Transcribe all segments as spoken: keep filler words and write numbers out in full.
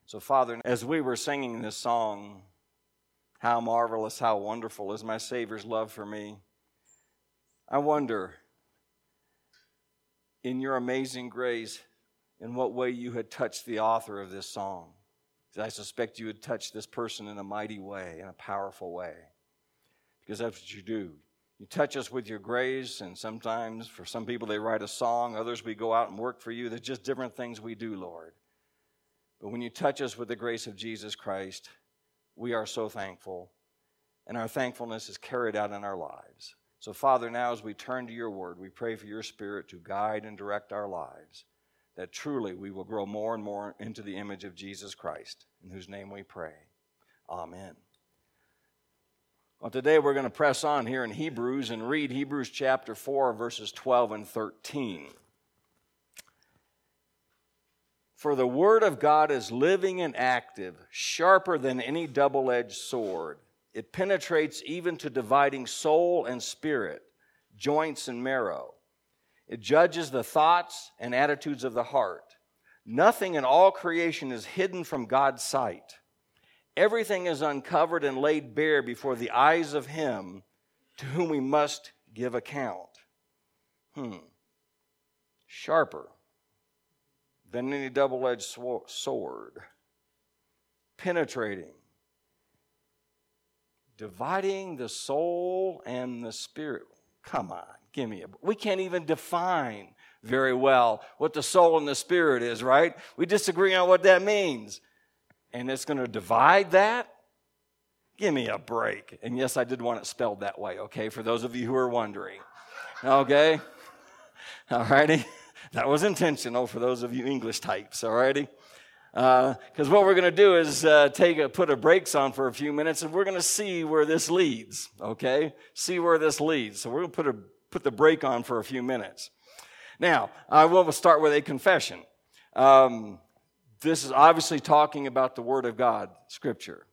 So, Father, as we were singing this song, how marvelous, how wonderful is my Savior's love for me, I wonder, in your amazing grace, in what way you had touched the author of this song. I suspect you had touched this person in a mighty way, in a powerful way, because that's what you do. You touch us with your grace, and sometimes for some people they write a song, others we go out and work for you. There's just different things we do, Lord. But when you touch us with the grace of Jesus Christ, we are so thankful, and our thankfulness is carried out in our lives. So, Father, now as we turn to your word, we pray for your Spirit to guide and direct our lives, that truly we will grow more and more into the image of Jesus Christ, in whose name we pray. Amen. Well, today we're going to press on here in Hebrews and read Hebrews chapter four, verses twelve and thirteen. For the word of God is living and active, sharper than any double-edged sword. It penetrates even to dividing soul and spirit, joints and marrow. It judges the thoughts and attitudes of the heart. Nothing in all creation is hidden from God's sight. Everything is uncovered and laid bare before the eyes of him to whom we must give account. Hmm. Sharper than any double-edged sword. Penetrating. Dividing the soul and the spirit. Come on, give me a... We can't even define very well what the soul and the spirit is, right? We disagree on what that means. And it's going to divide that? Give me a break. And yes, I did want it spelled that way, okay, for those of you who are wondering. Okay? All righty? That was intentional for those of you English types, all righty? Because uh, what we're going to do is uh, take a, put a brakes on for a few minutes, and we're going to see where this leads, okay? See where this leads. So we're going to put, a, put the brake on for a few minutes. Now, I will start with a confession. Um, this is obviously talking about the Word of God, Scripture.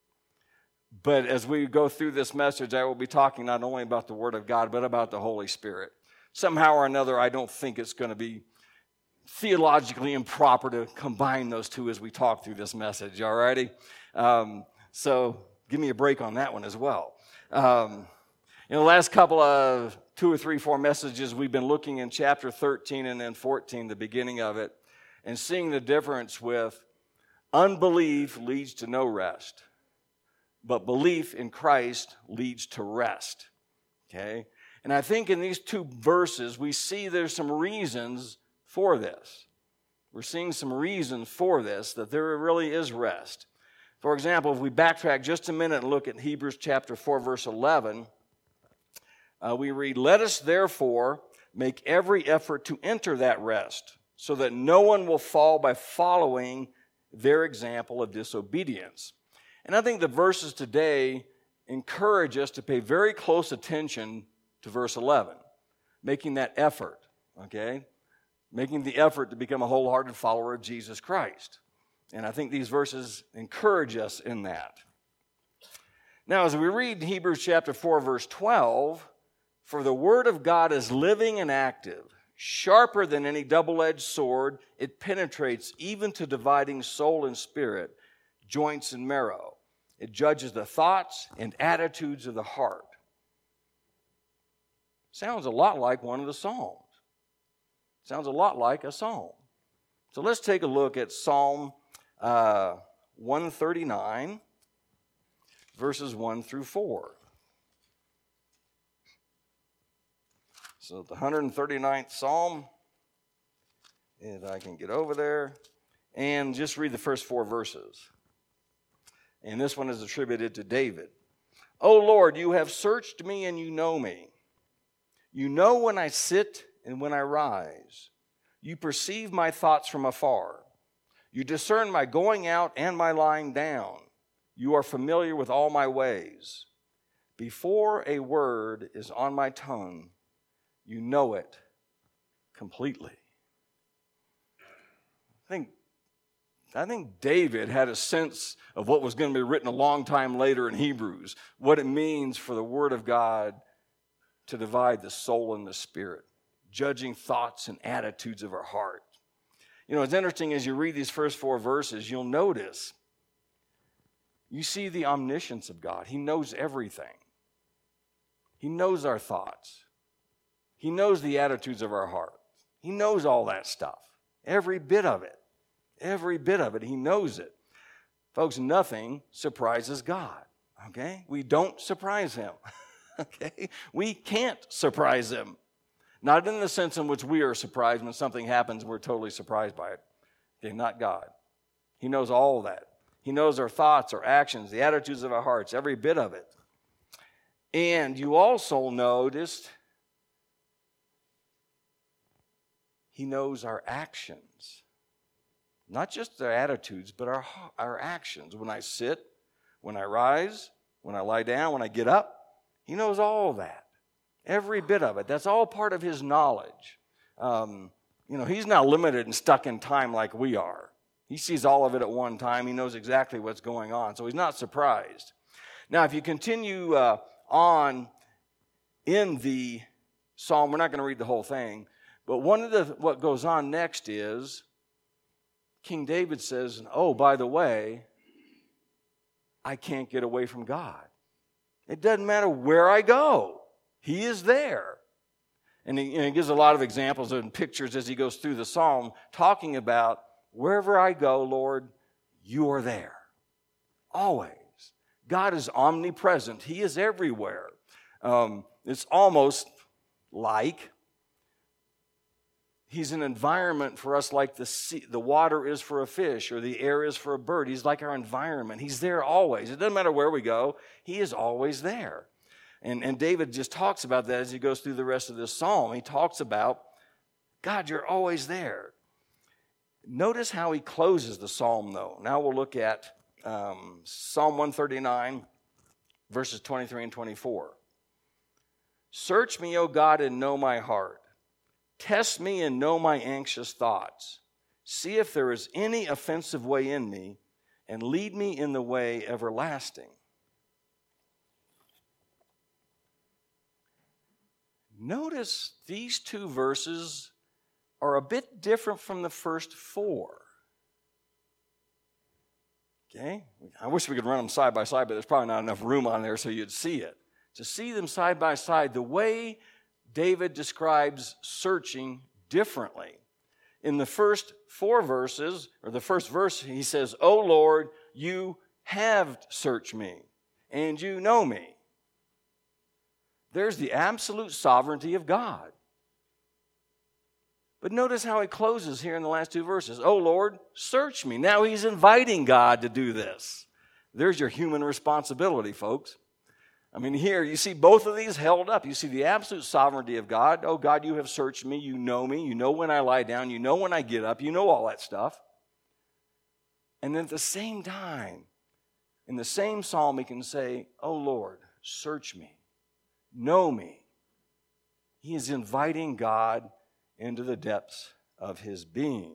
But as we go through this message, I will be talking not only about the Word of God, but about the Holy Spirit. Somehow or another, I don't think it's going to be theologically improper to combine those two as we talk through this message, all righty? Um, so give me a break on that one as well. Um, in the last couple of two or three, four messages, we've been looking in chapter thirteen and then fourteen, the beginning of it, and seeing the difference with unbelief leads to no rest, but belief in Christ leads to rest, okay? And I think in these two verses, we see there's some reasons for this. We're seeing some reasons for this, that there really is rest. For example, if we backtrack just a minute and look at Hebrews chapter four, verse eleven, uh, we read, "Let us therefore make every effort to enter that rest, so that no one will fall by following their example of disobedience." And I think the verses today encourage us to pay very close attention to verse eleven, making that effort, okay? Making the effort to become a wholehearted follower of Jesus Christ. And I think these verses encourage us in that. Now, as we read Hebrews chapter four, verse twelve, "For the word of God is living and active, sharper than any double-edged sword. It penetrates even to dividing soul and spirit, joints and marrow. It judges the thoughts and attitudes of the heart." Sounds a lot like one of the Psalms. Sounds a lot like a psalm. So let's take a look at Psalm uh, one thirty-nine, verses one through four. So the one hundred thirty-ninth Psalm, if I can get over there, and just read the first four verses. And this one is attributed to David. "O Lord, you have searched me and you know me. You know when I sit and when I rise. You perceive my thoughts from afar. You discern my going out and my lying down. You are familiar with all my ways. Before a word is on my tongue, you know it completely." I think, I think David had a sense of what was going to be written a long time later in Hebrews, what it means for the Word of God to divide the soul and the spirit, judging thoughts and attitudes of our heart. You know, it's interesting as you read these first four verses, you'll notice you see the omniscience of God. He knows everything. He knows our thoughts. He knows the attitudes of our heart. He knows all that stuff. Every bit of it. Every bit of it. He knows it. Folks, nothing surprises God. Okay? We don't surprise him. Okay? We can't surprise him. Not in the sense in which we are surprised when something happens and we're totally surprised by it. Okay, not God. He knows all of that. He knows our thoughts, our actions, the attitudes of our hearts, every bit of it. And you also noticed he knows our actions. Not just our attitudes, but our, our actions. When I sit, when I rise, when I lie down, when I get up, he knows all of that. Every bit of it. That's all part of his knowledge. Um, you know, he's not limited and stuck in time like we are. He sees all of it at one time. He knows exactly what's going on. So he's not surprised. Now, if you continue uh, on in the psalm, we're not going to read the whole thing, but one of the, what goes on next is King David says, oh, by the way, I can't get away from God. It doesn't matter where I go. He is there. And he, you know, he gives a lot of examples and pictures as he goes through the psalm, talking about wherever I go, Lord, you are there. Always. God is omnipresent. He is everywhere. Um, it's almost like he's an environment for us like the sea, the water is for a fish or the air is for a bird. He's like our environment. He's there always. It doesn't matter where we go. He is always there. And, and David just talks about that as he goes through the rest of this psalm. He talks about, God, you're always there. Notice how he closes the psalm, though. Now we'll look at um, Psalm one thirty-nine, verses twenty-three and twenty-four. Search me, O God, and know my heart. Test me and know my anxious thoughts. See if there is any offensive way in me, and lead me in the way everlasting. Notice these two verses are a bit different from the first four. Okay? I wish we could run them side by side, but there's probably not enough room on there so you'd see it. To see them side by side, the way David describes searching differently. In the first four verses, or the first verse, he says, O Lord, you have searched me, and you know me. There's the absolute sovereignty of God. But notice how he closes here in the last two verses. Oh, Lord, search me. Now he's inviting God to do this. There's your human responsibility, folks. I mean, here you see both of these held up. You see the absolute sovereignty of God. Oh, God, you have searched me. You know me. You know when I lie down. You know when I get up. You know all that stuff. And then at the same time, in the same psalm, he can say, oh, Lord, search me. Know me. He is inviting God into the depths of his being.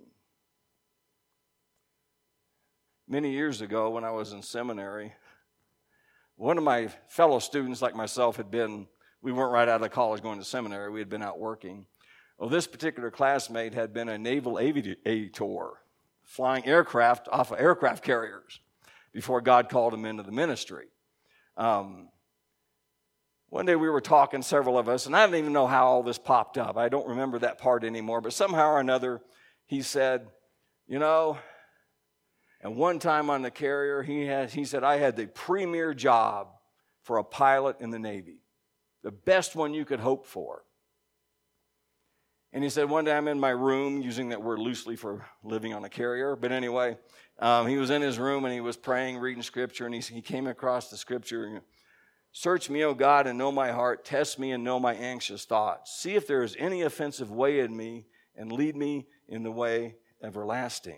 Many years ago when I was in seminary, one of my fellow students like myself had been, we weren't right out of college going to seminary, we had been out working. Well, this particular classmate had been a naval aviator, flying aircraft off of aircraft carriers before God called him into the ministry. Um, One day we were talking, several of us, and I don't even know how all this popped up. I don't remember that part anymore, but somehow or another, he said, you know, and one time on the carrier, he has, he said, I had the premier job for a pilot in the Navy, the best one you could hope for. And he said, one day I'm in my room, using that word loosely for living on a carrier, but anyway, um, he was in his room and he was praying, reading scripture, and he, he came across the scripture, and search me, O God, and know my heart. Test me and know my anxious thoughts. See if there is any offensive way in me, and lead me in the way everlasting.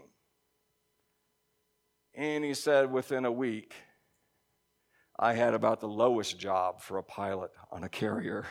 And he said within a week, I had about the lowest job for a pilot on a carrier.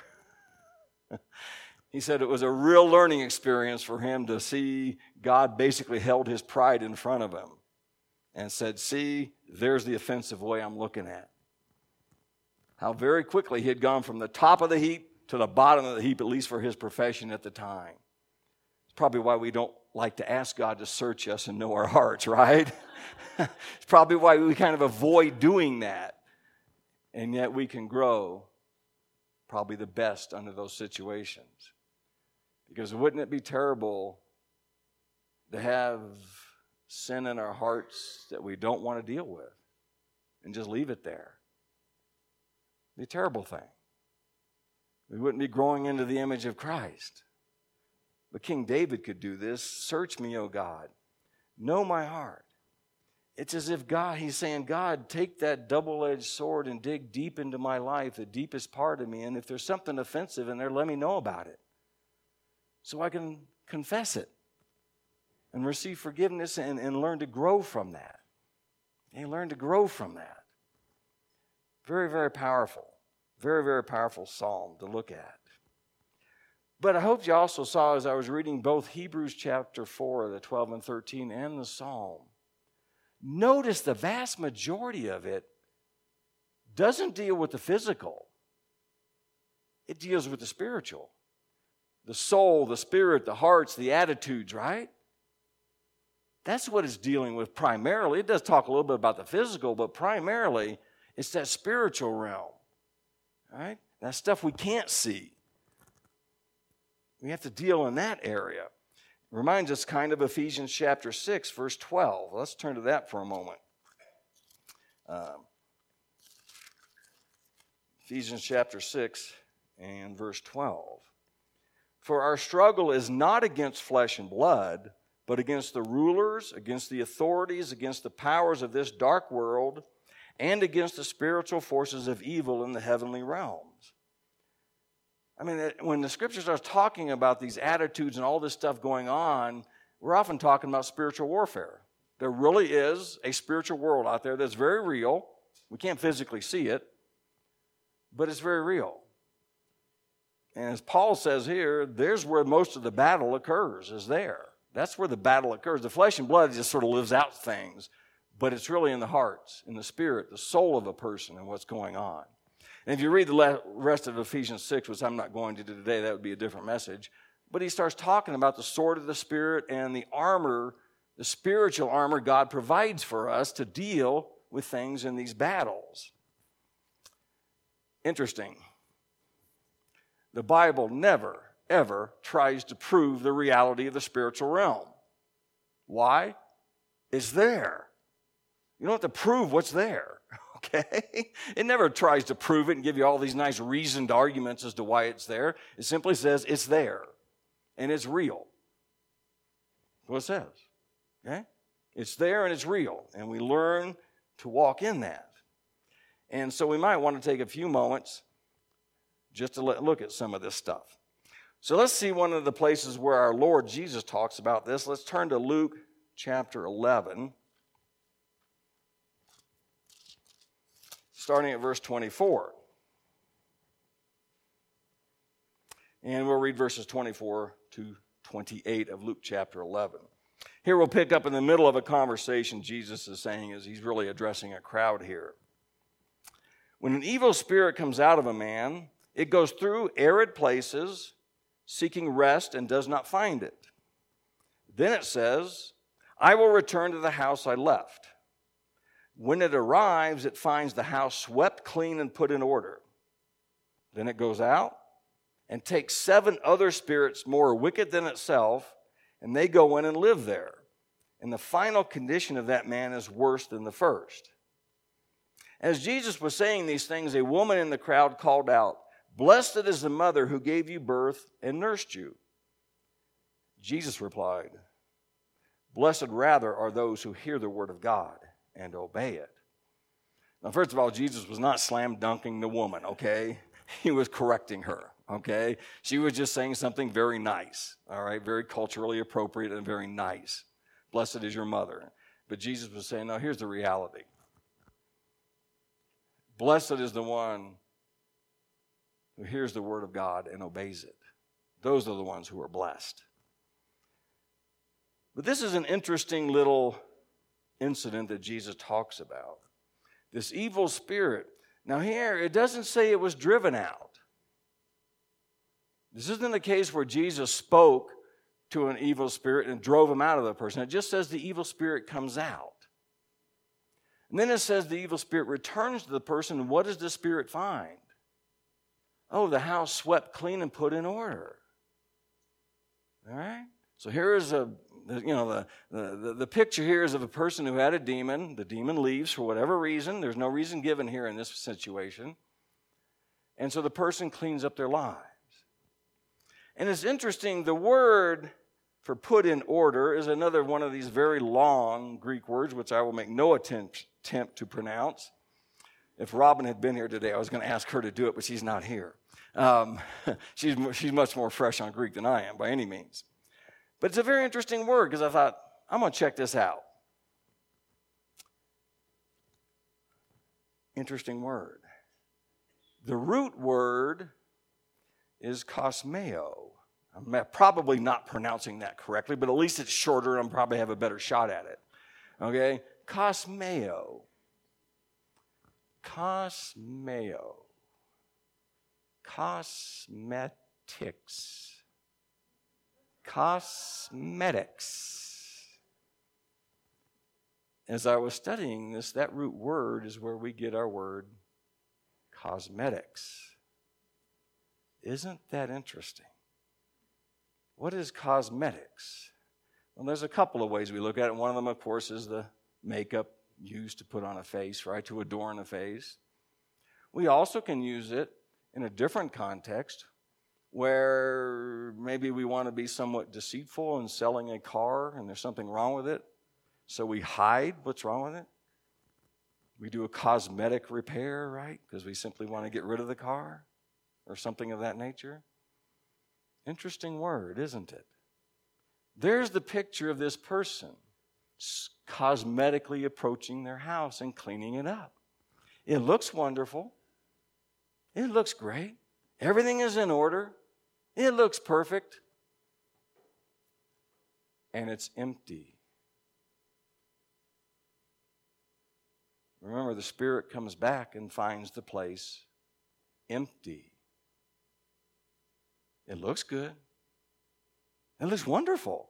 He said it was a real learning experience for him to see God basically held his pride in front of him and said, see, there's the offensive way I'm looking at. How very quickly he had gone from the top of the heap to the bottom of the heap, at least for his profession at the time. Probably why we don't like to ask God to search us and know our hearts, right? It's probably why we kind of avoid doing that. And yet we can grow probably the best under those situations. Because wouldn't it be terrible to have sin in our hearts that we don't want to deal with and just leave it there? It'd be a terrible thing. We wouldn't be growing into the image of Christ. But King David could do this. Search me, O God. Know my heart. It's as if God, he's saying, God, take that double-edged sword and dig deep into my life, the deepest part of me. And if there's something offensive in there, let me know about it so I can confess it and receive forgiveness and, and learn to grow from that. And learn to grow from that. Very, very powerful. Very, very powerful psalm to look at. But I hope you also saw as I was reading both Hebrews chapter four, the twelve and thirteen, and the psalm, notice the vast majority of it doesn't deal with the physical. It deals with the spiritual. The soul, the spirit, the hearts, the attitudes, right? That's what it's dealing with primarily. It does talk a little bit about the physical, but primarily it's that spiritual realm, right? That stuff we can't see. We have to deal in that area. It reminds us kind of Ephesians chapter six, verse twelve. Let's turn to that for a moment. Um, Ephesians chapter six and verse twelve. For our struggle is not against flesh and blood, but against the rulers, against the authorities, against the powers of this dark world, and against the spiritual forces of evil in the heavenly realms. I mean, when the scriptures are talking about these attitudes and all this stuff going on, we're often talking about spiritual warfare. There really is a spiritual world out there that's very real. We can't physically see it, but it's very real. And as Paul says here, there's where most of the battle occurs, is there. That's where the battle occurs. The flesh and blood just sort of lives out things, but it's really in the hearts, in the spirit, the soul of a person and what's going on. And if you read the rest of Ephesians six, which I'm not going to do today, that would be a different message. But he starts talking about the sword of the Spirit and the armor, the spiritual armor God provides for us to deal with things in these battles. Interesting. The Bible never, ever tries to prove the reality of the spiritual realm. Why? It's there. You don't have to prove what's there. Okay? It never tries to prove it and give you all these nice reasoned arguments as to why it's there. It simply says it's there and it's real. That's what it says. Okay? It's there and it's real, and we learn to walk in that. And so we might want to take a few moments just to let, look at some of this stuff. So let's see one of the places where our Lord Jesus talks about this. Let's turn to Luke chapter eleven. Starting at verse twenty-four. And we'll read verses twenty-four to twenty-eight of Luke chapter eleven. Here we'll pick up in the middle of a conversation Jesus is saying as he's really addressing a crowd here. When an evil spirit comes out of a man, it goes through arid places, seeking rest and does not find it. Then it says, I will return to the house I left. When it arrives, it finds the house swept clean and put in order. Then it goes out and takes seven other spirits more wicked than itself, and they go in and live there. And the final condition of that man is worse than the first. As Jesus was saying these things, a woman in the crowd called out, Blessed is the mother who gave you birth and nursed you. Jesus replied, Blessed rather are those who hear the word of God and obey it. Now, first of all, Jesus was not slam dunking the woman, okay? He was correcting her, okay? She was just saying something very nice, all right? Very culturally appropriate and very nice. Blessed is your mother. But Jesus was saying, no, here's the reality. Blessed is the one who hears the word of God and obeys it. Those are the ones who are blessed. But this is an interesting little incident that Jesus talks about. This evil spirit. Now here, it doesn't say it was driven out. This isn't a case where Jesus spoke to an evil spirit and drove him out of the person. It just says the evil spirit comes out. And then it says the evil spirit returns to the person. And what does the spirit find? Oh, the house swept clean and put in order. All right? So here is a, you know, the, the, the picture here is of a person who had a demon. The demon leaves for whatever reason. There's no reason given here in this situation. And so the person cleans up their lives. And it's interesting, the word for put in order is another one of these very long Greek words, which I will make no attempt, attempt to pronounce. If Robin had been here today, I was going to ask her to do it, but she's not here. Um, she's, she's much more fresh on Greek than I am, by any means. But it's a very interesting word, because I thought, I'm going to check this out. Interesting word. The root word is kosmeo. I'm probably not pronouncing that correctly, but at least it's shorter and I'll probably have a better shot at it. Okay? Kosmeo. Kosmeo. Cosmetics. Cosmetics. As I was studying this, that root word is where we get our word cosmetics. Isn't that interesting? What is cosmetics? Well, there's a couple of ways we look at it. One of them, of course, is the makeup used to put on a face, right, to adorn a face. We also can use it in a different context where maybe we want to be somewhat deceitful in selling a car and there's something wrong with it, so we hide what's wrong with it. We do a cosmetic repair, right, because we simply want to get rid of the car or something of that nature. Interesting word, isn't it? There's the picture of this person cosmetically approaching their house and cleaning it up. It looks wonderful. It looks great. Everything is in order. It looks perfect. And it's empty. Remember, the spirit comes back and finds the place empty. It looks good. It looks wonderful.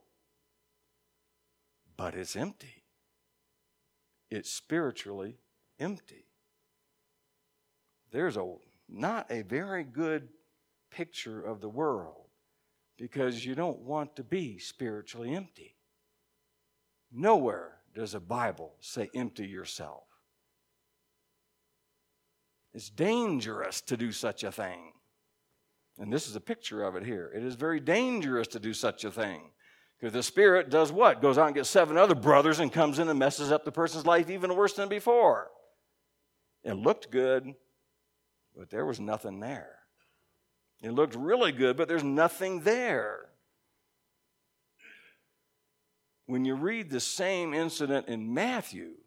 But it's empty. It's spiritually empty. There's a not a very good picture of the world because you don't want to be spiritually empty. Nowhere does the Bible say empty yourself. It's dangerous to do such a thing. And this is a picture of it here. It is very dangerous to do such a thing. Because the spirit does what? Goes out and gets seven other brothers and comes in and messes up the person's life even worse than before. It looked good, but there was nothing there. It looked really good, but there's nothing there. When you read the same incident in Matthew,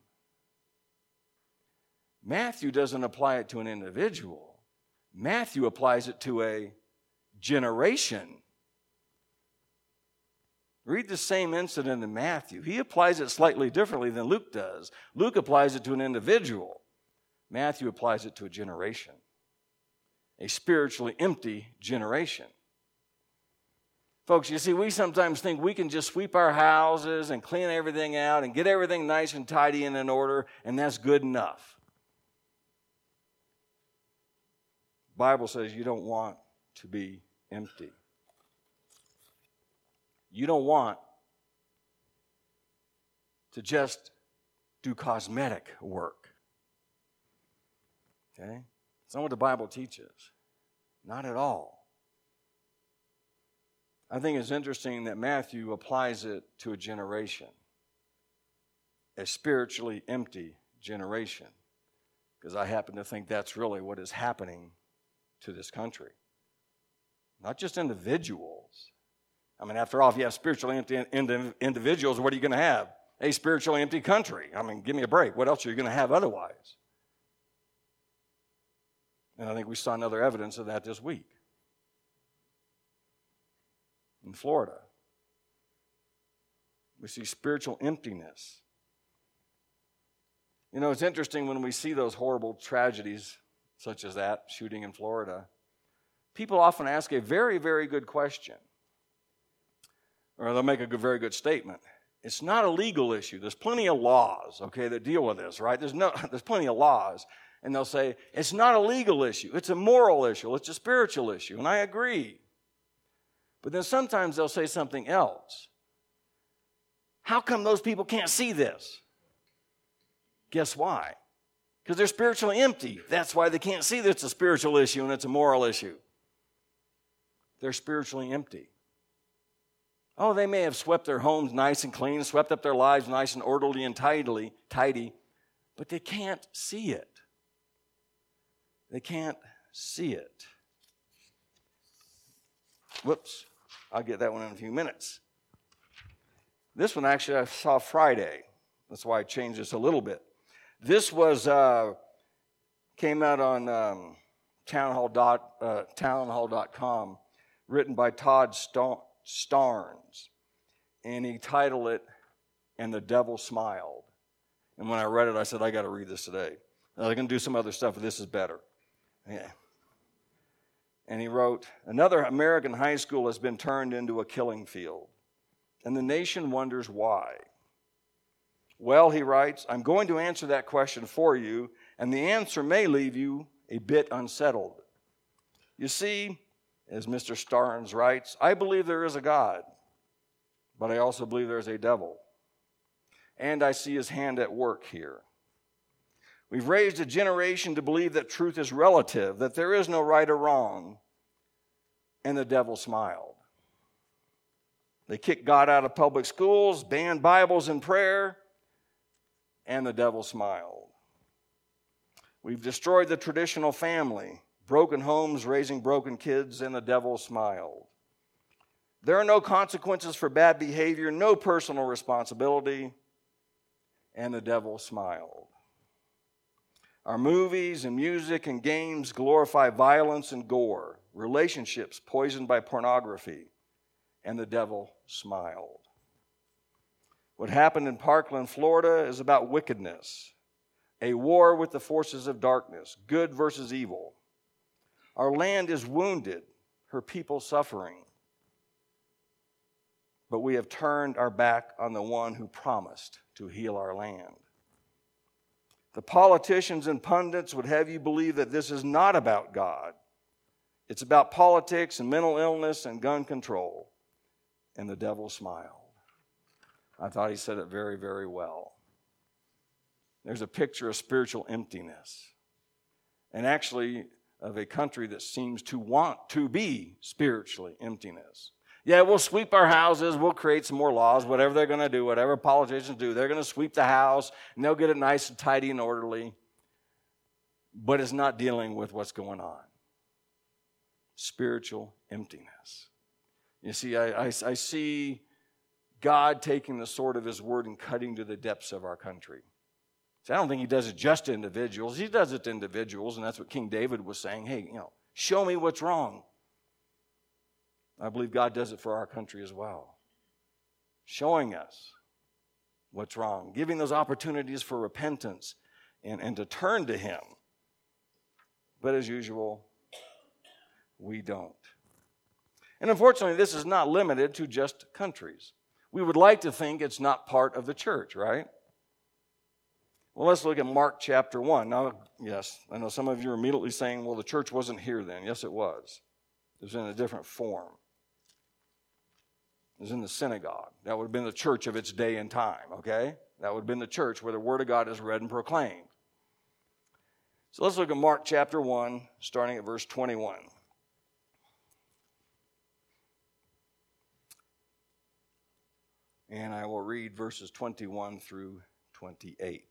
Matthew doesn't apply it to an individual. Matthew applies it to a generation. Read the same incident in Matthew. He applies it slightly differently than Luke does. Luke applies it to an individual. Matthew applies it to a generation, a spiritually empty generation. Folks, you see, we sometimes think we can just sweep our houses and clean everything out and get everything nice and tidy and in order, and that's good enough. The Bible says you don't want to be empty. You don't want to just do cosmetic work. Okay? It's not what the Bible teaches. Not at all. I think it's interesting that Matthew applies it to a generation, a spiritually empty generation, because I happen to think that's really what is happening to this country. Not just individuals. I mean, after all, if you have spiritually empty individuals, what are you going to have? A spiritually empty country. I mean, give me a break. What else are you going to have otherwise? And I think we saw another evidence of that this week in Florida. We see spiritual emptiness. You know, it's interesting when we see those horrible tragedies such as that shooting in Florida. People often ask a very, very good question. or they'll make a good, very good statement. It's not a legal issue. There's plenty of laws, okay, that deal with this, right? There's no, there's plenty of laws. And they'll say, it's not a legal issue. It's a moral issue. It's a spiritual issue. And I agree. But then sometimes they'll say something else. How come those people can't see this? Guess why? Because they're spiritually empty. That's why they can't see that it's a spiritual issue and it's a moral issue. They're spiritually empty. Oh, they may have swept their homes nice and clean, swept up their lives nice and orderly and tidily, tidy, but they can't see it. They can't see it. Whoops, I'll get that one in a few minutes. This one actually I saw Friday. That's why I changed this a little bit. This was uh, came out on um, townhall dot, uh, townhall dot com, written by Todd Starnes, and he titled it, "And the Devil Smiled." And when I read it, I said, I got to read this today. I'm going to do some other stuff, but this is better. Yeah. And he wrote, "Another American high school has been turned into a killing field, and the nation wonders why. Well," he writes, "I'm going to answer that question for you, and the answer may leave you a bit unsettled. You see, as Mister Starnes writes, I believe there is a God, but I also believe there is a devil. And I see his hand at work here. We've raised a generation to believe that truth is relative, that there is no right or wrong, and the devil smiled. They kicked God out of public schools, banned Bibles and prayer, and the devil smiled. We've destroyed the traditional family, broken homes raising broken kids, and the devil smiled. There are no consequences for bad behavior, no personal responsibility, and the devil smiled. Our movies and music and games glorify violence and gore, relationships poisoned by pornography, and the devil smiled. What happened in Parkland, Florida is about wickedness, a war with the forces of darkness, good versus evil. Our land is wounded, her people suffering. But we have turned our back on the one who promised to heal our land. The politicians and pundits would have you believe that this is not about God. It's about politics and mental illness and gun control. And the devil smiled. I thought he said it very, very well. There's a picture of spiritual emptiness. And actually of a country that seems to want to be spiritually emptiness. Yeah, we'll sweep our houses, we'll create some more laws, whatever they're going to do, whatever politicians do. They're going to sweep the house, and they'll get it nice and tidy and orderly. But it's not dealing with what's going on. Spiritual emptiness. You see, I, I, I see God taking the sword of his word and cutting to the depths of our country. See, I don't think he does it just to individuals. He does it to individuals, and that's what King David was saying. Hey, you know, show me what's wrong. I believe God does it for our country as well. Showing us what's wrong. Giving those opportunities for repentance and, and to turn to him. But as usual, we don't. And unfortunately, this is not limited to just countries. We would like to think it's not part of the church, right? Well, let's look at Mark chapter one. Now, yes, I know some of you are immediately saying, well, the church wasn't here then. Yes, it was. It was in a different form. It was in the synagogue. That would have been the church of its day and time, okay? That would have been the church where the word of God is read and proclaimed. So let's look at Mark chapter one, starting at verse twenty-one. And I will read verses twenty-one through twenty-eight.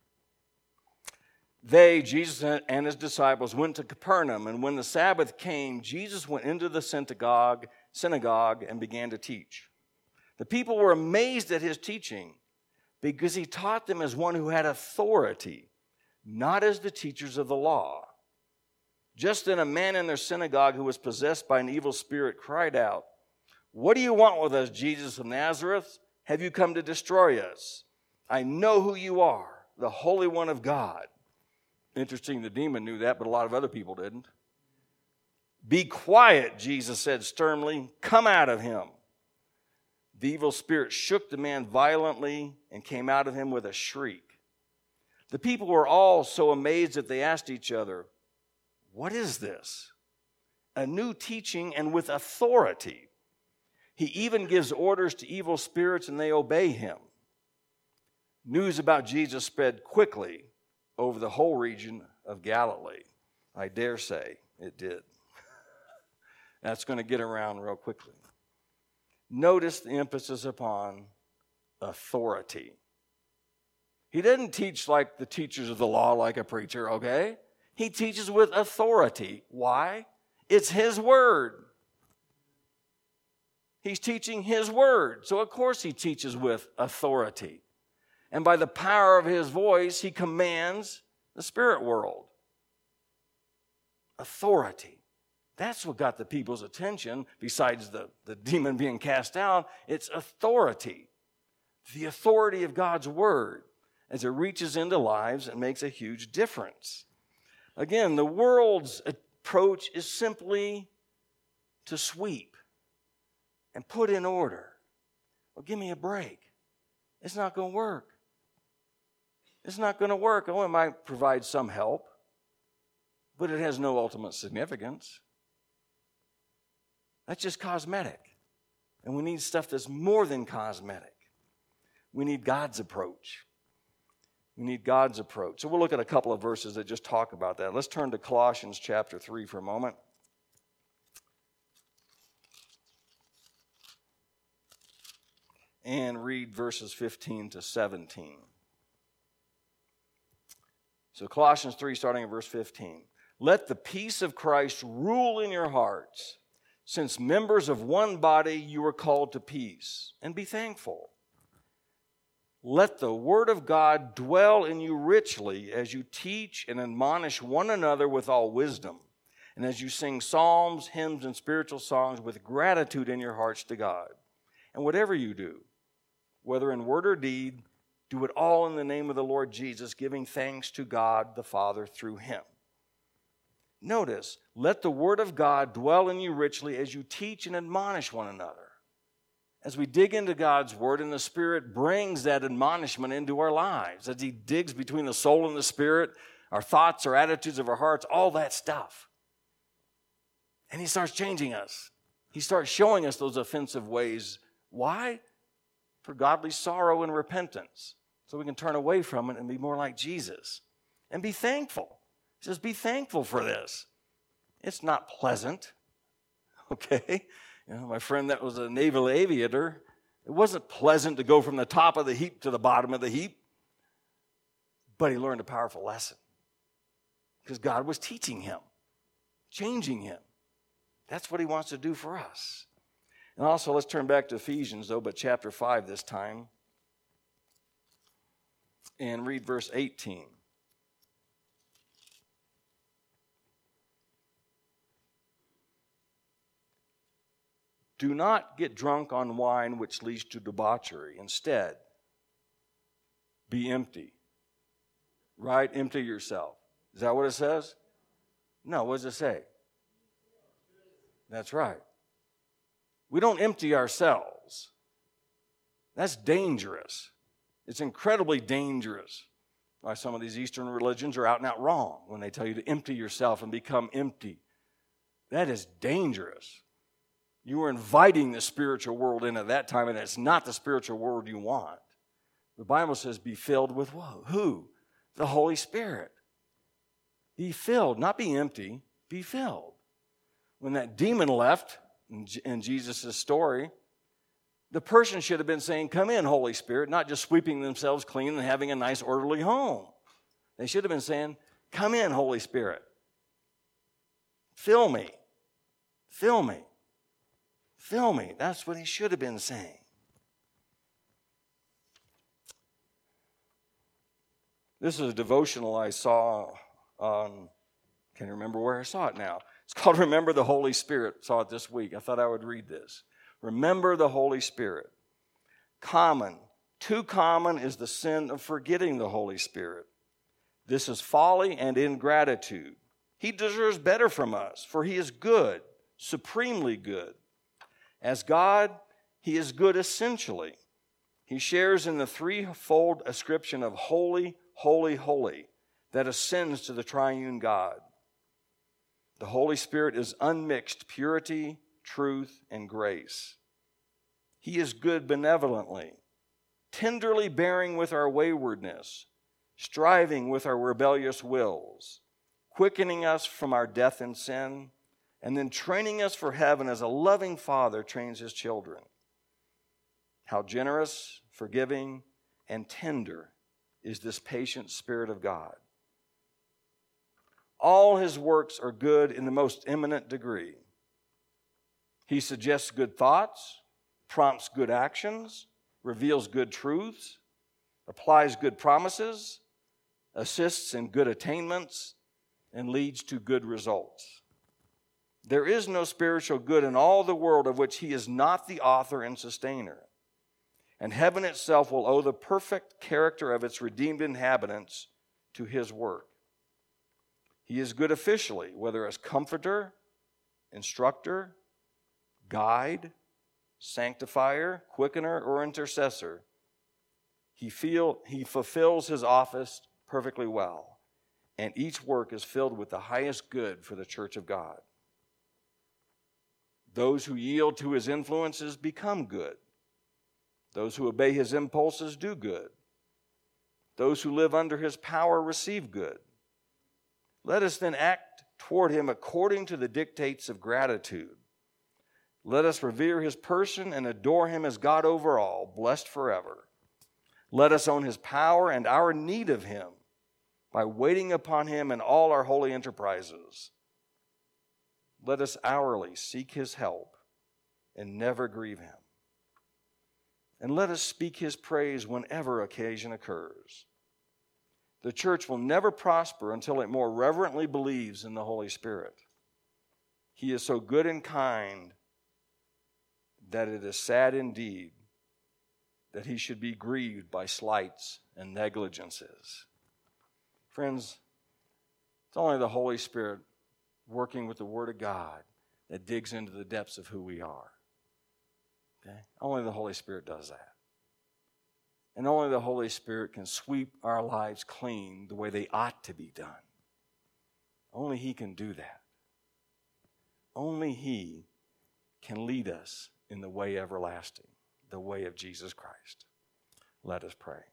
They, Jesus and his disciples, went to Capernaum, and when the Sabbath came, Jesus went into the synagogue, synagogue and began to teach. The people were amazed at his teaching because he taught them as one who had authority, not as the teachers of the law. Just then a man in their synagogue who was possessed by an evil spirit cried out, "What do you want with us, Jesus of Nazareth? Have you come to destroy us? I know who you are, the Holy One of God." Interesting, the demon knew that, but a lot of other people didn't. "Be quiet," Jesus said sternly. "Come out of him." The evil spirit shook the man violently and came out of him with a shriek. The people were all so amazed that they asked each other, "What is this? A new teaching and with authority. He even gives orders to evil spirits and they obey him." News about Jesus spread quickly over the whole region of Galilee. I dare say it did. That's going to get around real quickly. Notice the emphasis upon authority. He didn't teach like the teachers of the law, like a preacher, okay? He teaches with authority. Why? It's his word. He's teaching his word. So of course he teaches with authority. And by the power of his voice, he commands the spirit world. Authority. That's what got the people's attention, besides the, the demon being cast out. It's authority. The authority of God's word as it reaches into lives and makes a huge difference. Again, the world's approach is simply to sweep and put in order. Well, give me a break. It's not going to work. It's not going to work. Oh, it might provide some help, but it has no ultimate significance. That's just cosmetic. And we need stuff that's more than cosmetic. We need God's approach. We need God's approach. So we'll look at a couple of verses that just talk about that. Let's turn to Colossians chapter three for a moment. And read verses fifteen to seventeen. So Colossians three, starting at verse fifteen. Let the peace of Christ rule in your hearts. Since members of one body, you are called to peace, and be thankful. Let the word of God dwell in you richly as you teach and admonish one another with all wisdom, and as you sing psalms, hymns, and spiritual songs with gratitude in your hearts to God. And whatever you do, whether in word or deed, do it all in the name of the Lord Jesus, giving thanks to God the Father through him. Notice, let the word of God dwell in you richly as you teach and admonish one another. As we dig into God's word and the Spirit brings that admonishment into our lives, as he digs between the soul and the spirit, our thoughts, our attitudes of our hearts, all that stuff. And he starts changing us. He starts showing us those offensive ways. Why? For godly sorrow and repentance. So we can turn away from it and be more like Jesus. And be thankful. He says, be thankful for this. It's not pleasant, okay? You know, my friend that was a naval aviator, it wasn't pleasant to go from the top of the heap to the bottom of the heap, but he learned a powerful lesson because God was teaching him, changing him. That's what he wants to do for us. And also, let's turn back to Ephesians, though, but chapter five this time, and read verse eighteen. Do not get drunk on wine which leads to debauchery. Instead, be empty. Right? Empty yourself. Is that what it says? No, what does it say? That's right. We don't empty ourselves. That's dangerous. It's incredibly dangerous. Why some of these Eastern religions are out and out wrong when they tell you to empty yourself and become empty. That is dangerous. You were inviting the spiritual world in at that time, and it's not the spiritual world you want. The Bible says be filled with what? Who? The Holy Spirit. Be filled, not be empty, be filled. When that demon left in, in Jesus' story, the person should have been saying, come in, Holy Spirit, not just sweeping themselves clean and having a nice orderly home. They should have been saying, come in, Holy Spirit. Fill me. Fill me. Fill me. That's what he should have been saying. This is a devotional I saw on, can't remember where I saw it now. It's called Remember the Holy Spirit. Saw it this week. I thought I would read this. Remember the Holy Spirit. Common, too common is the sin of forgetting the Holy Spirit. This is folly and ingratitude. He deserves better from us, for he is good, supremely good. As God, He is good essentially. He shares in the threefold ascription of holy, holy, holy that ascends to the triune God. The Holy Spirit is unmixed purity, truth, and grace. He is good benevolently, tenderly bearing with our waywardness, striving with our rebellious wills, quickening us from our death and sin, and then training us for heaven as a loving father trains his children. How generous, forgiving, and tender is this patient Spirit of God. All his works are good in the most eminent degree. He suggests good thoughts, prompts good actions, reveals good truths, applies good promises, assists in good attainments, and leads to good results. There is no spiritual good in all the world of which he is not the author and sustainer. And heaven itself will owe the perfect character of its redeemed inhabitants to his work. He is good officially, whether as comforter, instructor, guide, sanctifier, quickener, or intercessor. He, feel, he fulfills his office perfectly well, and each work is filled with the highest good for the church of God. Those who yield to his influences become good. Those who obey his impulses do good. Those who live under his power receive good. Let us then act toward him according to the dictates of gratitude. Let us revere his person and adore him as God over all, blessed forever. Let us own his power and our need of him by waiting upon him in all our holy enterprises. Let us hourly seek his help and never grieve him. And let us speak his praise whenever occasion occurs. The church will never prosper until it more reverently believes in the Holy Spirit. He is so good and kind that it is sad indeed that he should be grieved by slights and negligences. Friends, it's only the Holy Spirit working with the Word of God that digs into the depths of who we are. Okay? Only the Holy Spirit does that. And only the Holy Spirit can sweep our lives clean the way they ought to be done. Only he can do that. Only he can lead us in the way everlasting, the way of Jesus Christ. Let us pray.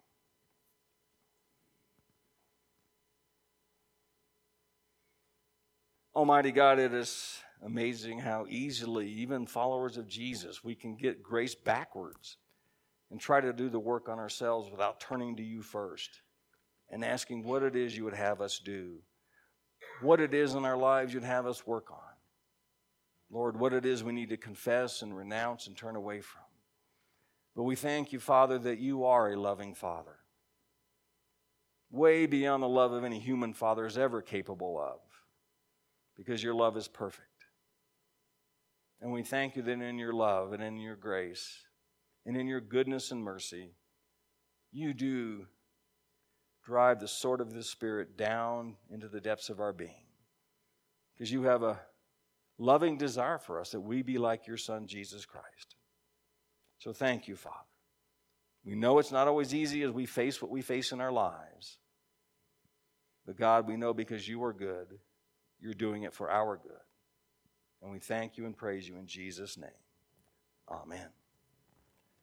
Almighty God, it is amazing how easily, even followers of Jesus, we can get grace backwards and try to do the work on ourselves without turning to you first and asking what it is you would have us do, what it is in our lives you'd have us work on. Lord, what it is we need to confess and renounce and turn away from. But we thank you, Father, that you are a loving Father, way beyond the love of any human father is ever capable of, because your love is perfect. And we thank you that in your love and in your grace and in your goodness and mercy, you do drive the sword of the Spirit down into the depths of our being. Because you have a loving desire for us that we be like your Son, Jesus Christ. So thank you, Father. We know it's not always easy as we face what we face in our lives. But God, we know because you are good, you're doing it for our good. And we thank you and praise you in Jesus' name. Amen.